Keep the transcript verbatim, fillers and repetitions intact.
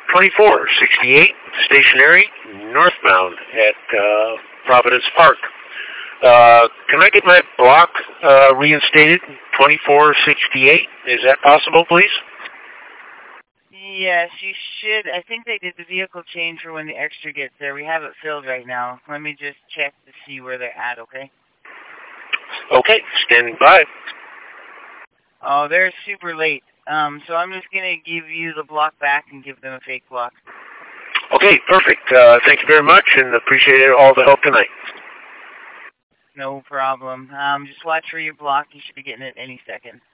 twenty-four sixty-eight, stationary, northbound at uh, Providence Park. Uh, can I get my block uh, reinstated? twenty-four sixty-eight. Is that possible, please? Yes, you should. I think they did the vehicle change for when the extra gets there. We have it filled right now. Let me just check to see where they're at, okay? Okay, standing by. Oh, they're super late. Um, so I'm just going to give you the block back and give them a fake block. Okay, perfect. Uh, thank you very much, and appreciate all the help tonight. No problem. Um, just watch for your block. You should be getting it any second.